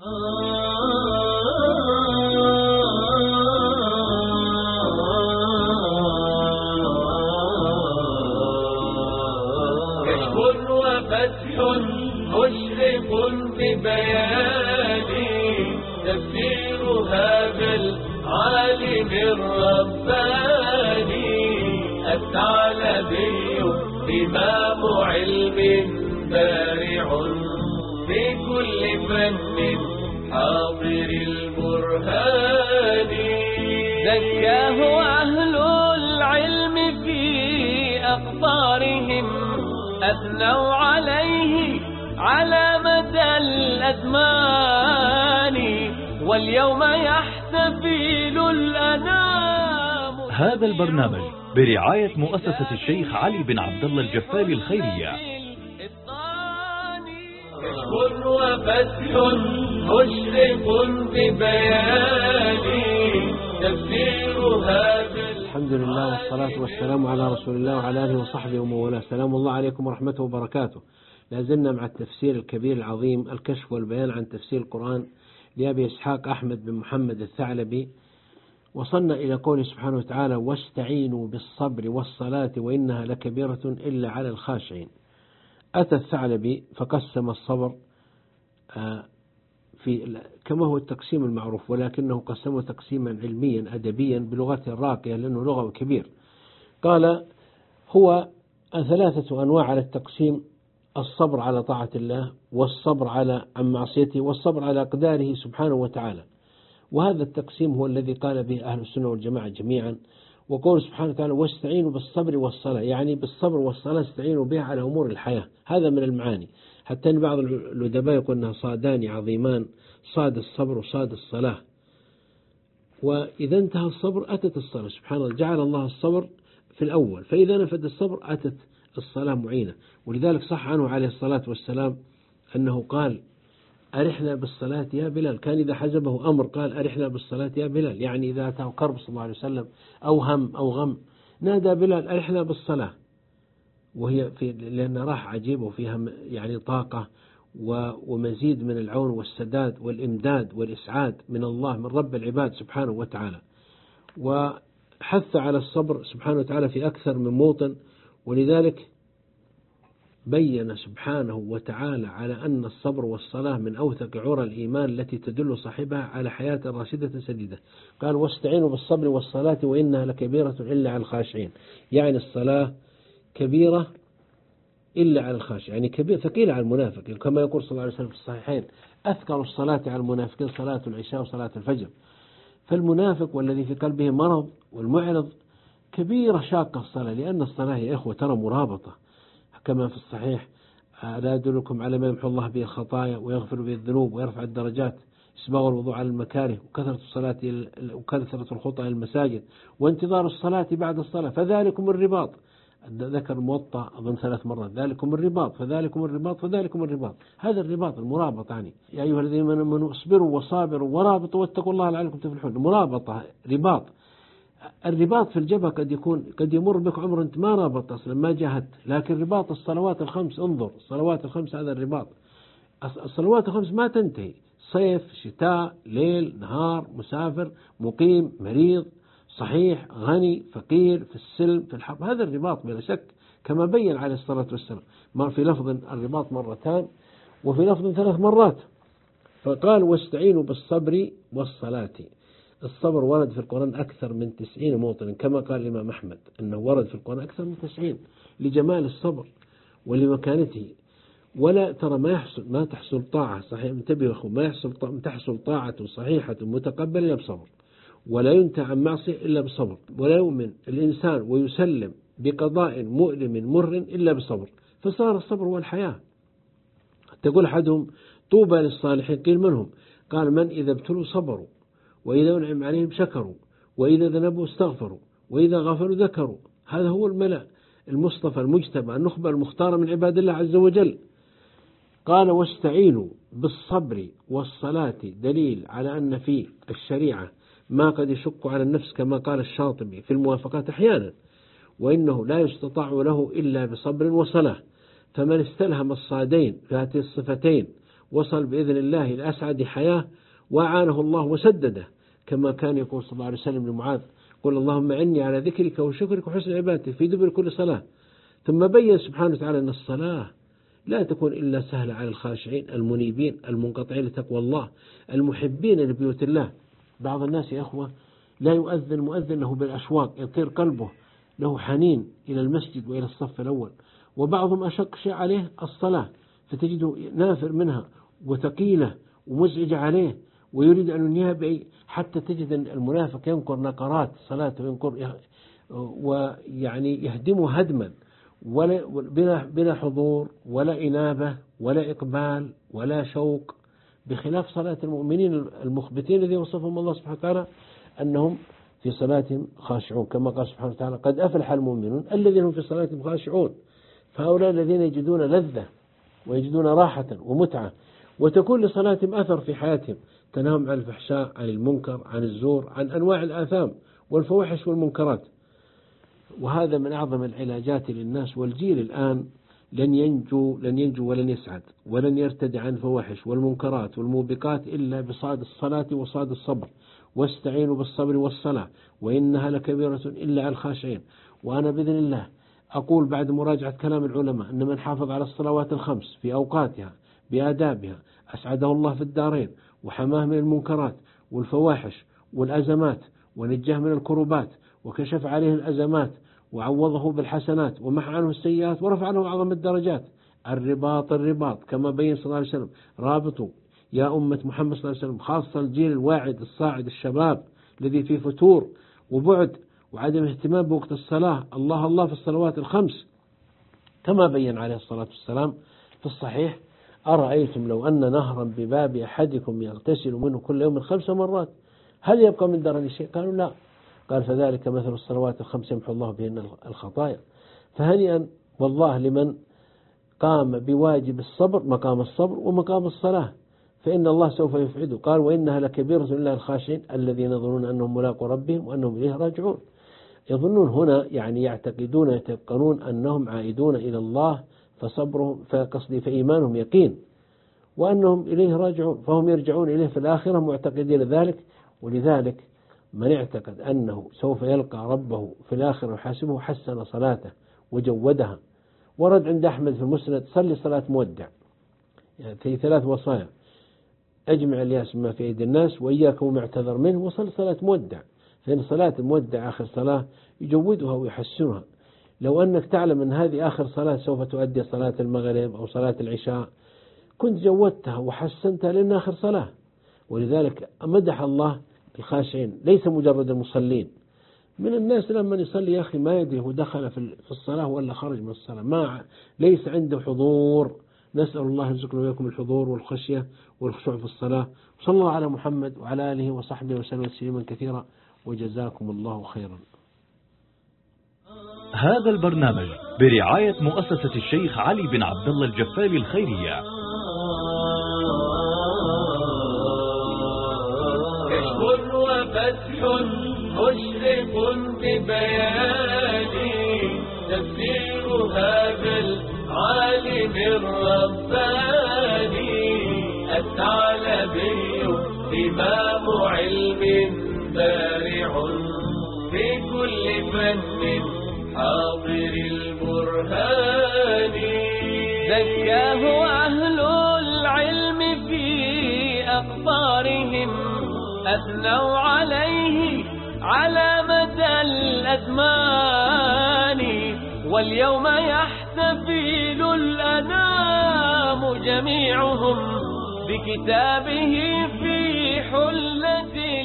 كشف وفتح مشرق ببياني تفسير هذا العالم الرباني الثعلبي إمام علم بارع في كل فن حاضر البرهان زكاه أهل العلم في أقطارهم أثنوا عليه على مدى الأزمان واليوم يحتفل الأنام. هذا البرنامج برعاية مؤسسة الشيخ علي بن عبد الله الجفاري الخيرية. كشف وفتح مشرق ببياني تفسير هذا. الحمد لله والصلاة والسلام على رسول الله وعلى آله وصحبه ومن والاه. سلام الله عليكم ورحمته وبركاته. لازلنا مع التفسير الكبير العظيم الكشف والبيان عن تفسير القرآن لأبي إسحاق أحمد بن محمد الثعلبي. وصلنا إلى قوله سبحانه وتعالى: واستعينوا بالصبر والصلاة وإنها لكبيرة إلا على الخاشعين. أتى الثعلبي فقسم الصبر كما هو التقسيم المعروف، ولكنه قسمه تقسيما علميا أدبيا بلغته الراقية لأنه لغة كبير. قال: هو 3 أنواع على التقسيم: الصبر على طاعة الله، والصبر عن معصيته، والصبر على أقداره سبحانه وتعالى. وهذا التقسيم هو الذي قال به أهل السنة والجماعة جميعا. وقول سبحانه وتعالى: واستعينوا بالصبر والصلاة، يعني بالصبر والصلاة استعينوا بها على أمور الحياة. هذا من المعاني، حتى أن بعض الأدباء يقول أنها صادان عظيمان، صاد الصبر وصاد الصلاة. وإذا انتهى الصبر أتت الصلاة. سبحان الله، جعل الله الصبر في الأول، فإذا نفد الصبر أتت الصلاة معينة. ولذلك صح عنه عليه الصلاة والسلام أنه قال: أرحنا بالصلاة يا بلال. كان إذا حزبه أمر قال: أرحنا بالصلاة يا بلال، يعني إذا أتاه كرب صلى الله عليه وسلم أو هم أو غم نادى بلال: أرحنا بالصلاة. وهي لأن راح عجيب وفيها يعني طاقة ومزيد من العون والسداد والإمداد والإسعاد من الله، من رب العباد سبحانه وتعالى. وحث على الصبر سبحانه وتعالى في أكثر من موطن. ولذلك بين سبحانه وتعالى على أن الصبر والصلاة من أوثق عرى الإيمان التي تدل صاحبها على حياة راشدة سديدة. قال: واستعينوا بالصبر والصلاة وإنها لكبيرة إلا على الخاشعين، يعني الصلاة كبيرة إلا على الخاشع، يعني كبير ثقيلة على المنافق، كما يقول صلى الله عليه وسلم في الصحيحين: أثقل الصلاة على المنافقين صلاة العشاء وصلاة الفجر. فالمنافق والذي في قلبه مرض والمعرض كبيرة شاقة الصلاة، لأن الصلاة يا إخوة ترى مرابطة، كما في الصحيح: لا أدلكم على ما يمحو الله به الخطايا ويغفر به الذنوب ويرفع الدرجات: إسباغ الوضوء على المكاره، وكثرة الصلاة وكثرة الخطى إلى المساجد، وانتظار الصلاة بعد الصلاة، فذلكم الرباط. ذكر الموطأ أظن 3 مرات: ذلكم الرباط، فذلكم الرباط، فذلكم الرباط. هذا الرباط المرابط، يعني يا أيها الذين آمنوا اصبروا وصابروا ورابطوا واتقوا الله لعلكم تفلحون. مرابطة، رباط. الرباط في الجبهة قد يمر بك عمر أنت ما رابط أصلا، ما جاهدت. لكن رباط الصلوات ال5، انظر الصلوات ال5 هذا الرباط. الصلوات ال5 ما تنتهي، صيف شتاء ليل نهار، مسافر مقيم مريض صحيح غني فقير، في السلم في الحرب. هذا الرباط بلا شك، كما بين عليه الصلاة والسلام. ما في لفظ الرباط 2 وفي لفظ 3 مرات. فقال: واستعينوا بالصبر والصلاة. الصبر ورد في القرآن أكثر من 90 موطن، كما قال الإمام أحمد أنه ورد في القرآن أكثر من 90 لجمال الصبر ولمكانته. ولا ترى ما تحصل طاعة صحيح، انتبهوا يا أخو، ما تحصل طاعة صحيحة متقبلة إلا بصبر، ولا ينتهى عن معصية إلا بصبر، ولا يؤمن الإنسان ويسلم بقضاء مؤلم مر إلا بصبر. فصار الصبر هو الحياة. تقول أحدهم: طوبى للصالحين. قيل: من هم؟ قال: من إذا ابتلوا صبروا، وإذا أنعم عليهم شكروا، وإذا ذنبوا استغفروا، وإذا غفروا ذكروا. هذا هو الملأ المصطفى المجتبى النخبة المختارة من عباد الله عز وجل. قال: واستعينوا بالصبر والصلاة. دليل على أن في الشريعة ما قد يشق على النفس، كما قال الشاطبي في الموافقات أحيانا: وإنه لا يستطاع له إلا بصبر وصلاة. فمن استلهم الصادين في هذه الصفتين وصل بإذن الله إلى أسعد حياة وأعانه الله وسدده، كما كان يقول صلى الله عليه وسلم لمعاذ: قل اللهم إني على ذكرك وشكرك وحسن عبادتك في دبر كل صلاة. ثم بين سبحانه وتعالى أن الصلاة لا تكون إلا سهلة على الخاشعين المنيبين المنقطعين لتقوى الله المحبين لبيوت الله. بعض الناس يا أخوة لا يؤذن مؤذن له بالأشواق، يطير قلبه له حنين إلى المسجد وإلى الصف الأول، وبعضهم أشق شيء عليه الصلاة فتجده نافر منها وثقيلة ومزعجة عليه ويريد أن ينهيها، حتى تجد المنافق ينكر نقرات صلاته وينكر ويعني يهدمه هدما بلا حضور ولا إنابة ولا إقبال ولا شوق، بخلاف صلاة المؤمنين المخبتين الذين وصفهم الله سبحانه وتعالى أنهم في صلاتهم خاشعون، كما قال سبحانه وتعالى: قد أفلح المؤمنون الذين هم في صلاتهم خاشعون. فهؤلاء الذين يجدون لذة ويجدون راحة ومتعة، وتكون لصلاتهم أثر في حياتهم، تناهم عن الفحشاء، عن المنكر، عن الزور، عن أنواع الآثام والفواحش والمنكرات. وهذا من أعظم العلاجات للناس. والجيل الآن لن ينجو ولن يسعد ولن يرتدع عن الفواحش والمنكرات والموبقات إلا بصاد الصلاة وصاد الصبر، واستعينوا بالصبر والصلاة وإنها لكبيرة إلا على الخاشعين. وأنا بإذن الله أقول بعد مراجعة كلام العلماء أن من حافظ على الصلوات الخمس في أوقاتها بآدابها أسعده الله في الدارين، وحماه من المنكرات والفواحش والأزمات، ونجاه من الكروبات، وكشف عليه الأزمات، وعوضه بالحسنات، ومحى عنه السيئات، ورفع له أعظم الدرجات. الرباط كما بين صلى الله عليه وسلم: رابطوا يا أمة محمد صلى الله عليه وسلم، خاصة الجيل الواعد الصاعد الشباب الذي فيه فتور وبعد وعدم اهتمام بوقت الصلاة، الله في الصلوات الخمس، كما بين عليه الصلاة والسلام في الصحيح: أرأيتم لو أن نهرا بباب أحدكم يغتسل منه كل يوم 5 مرات هل يبقى من درني شيء؟ قالوا لا. قال: فذلك مثل الصلوات الخمس يمحو الله بهن الخطايا. فهنيئا والله لمن قام بواجب الصبر، مقام الصبر ومقام الصلاة، فإن الله سوف يفعده. قال: وإنها لكبيرة إلا الخاشعين الذين يظنون أنهم ملاقوا ربهم وأنهم إليه راجعون. يظنون هنا يعني يعتقدون يتيقنون أنهم عائدون إلى الله، فإيمانهم يقين، وأنهم إليه راجعون، فهم يرجعون إليه في الآخرة معتقدين ذلك. ولذلك من اعتقد أنه سوف يلقى ربه في الآخرة وحاسبه حسن صلاته وجودها. ورد عند أحمد في المسند: صلي صلاة مودع، يعني في 3 وصايا: أجمع الياس مما في أيدي الناس، وإياك وما اعتذر منه، وصل صلاة مودع. فإن صلاة المودع آخر صلاة يجودها ويحسنها. لو أنك تعلم أن هذه آخر صلاة سوف تؤدي صلاة المغرب أو صلاة العشاء كنت جودتها وحسنتها لأن آخر صلاة. ولذلك مدح الله الخاشعين، ليس مجرد المصلين. من الناس لما يصلي يا أخي ما يدري هو دخل في الصلاة ولا خرج من الصلاة، ليس عنده حضور. نسأل الله يرزقنا وإياكم الحضور والخشية والخشوع في الصلاة. صلى الله على محمد وعلى آله وصحبه وسلم تسليما كثيرا، وجزاكم الله خيرا. هذا البرنامج برعاية مؤسسة الشيخ علي بن عبد الله الجفالي الخيرية. كشف وفتح مشرق ببياني، تفسير هذا العالم الرباني، الثعلبي إمام علم بارع في كل فن حاضر البرهان. زكاه أهل العلم في أخبارهم، أثنوا عليه على مدى الأزمان. واليوم يحتفل الأنام جميعهم بكتابه في حلة